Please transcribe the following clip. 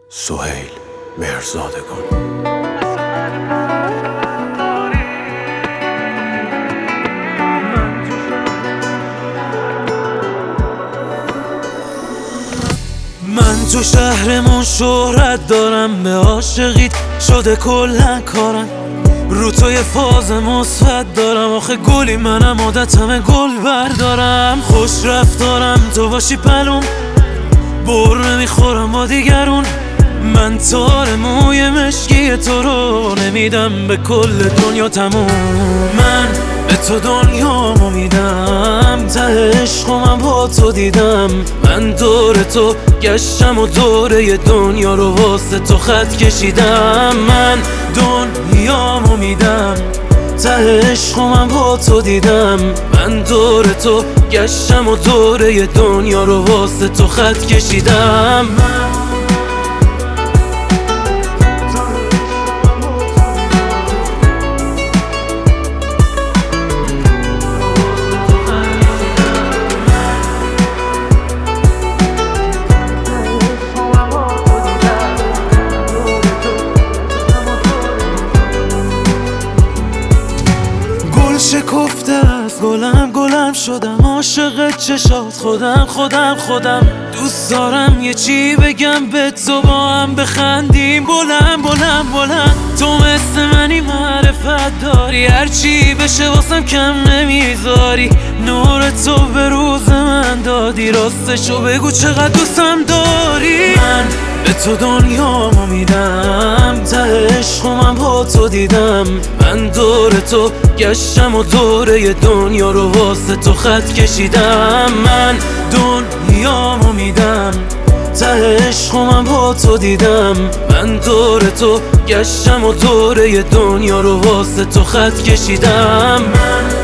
سهیل مهرزادگان. من تو شهرمون شهرت دارم، به عاشقیت شده کلن کارم، رو تو یه فاز مثبت دارم، آخه گلی منم عادتمه گل بردارم، خوش رفتارم تو باشی پلوم، بر نمیخورم با دیگرون، من تار موی مشکی تو رو نمیدم به کل دنیا تموم. من به تو دنیامو میدم، ته عشقم با تو دیدم، من دور تو گشتم و دوره دنیا رو واسه تو خط کشیدم، من دنیامو میدم، ته عشقم با تو دیدم، من دور تو گشتم و دوره دنیا رو واسه تو خط کشیدم. شکفته است گلم شدم، عاشق چشات خودم دوست دارم یه چی بگم به تو، با هم بخندیم بلند تو مثل منی معرفت داری، هرچی بشه واسم کم نمیذاری، نور تو به روز من دادی، راستشو بگو چقدر دوستم داری. من به تو دنیامو میدم، ته عشقم با تو دیدم، من دور تو گشتم و دوره دنیا رو واسه تو خط کشیدم، من دنیامو میدم، ته عشقم با تو دیدم، من دور تو گشتم و دوره دنیا رو واسه تو خط کشیدم.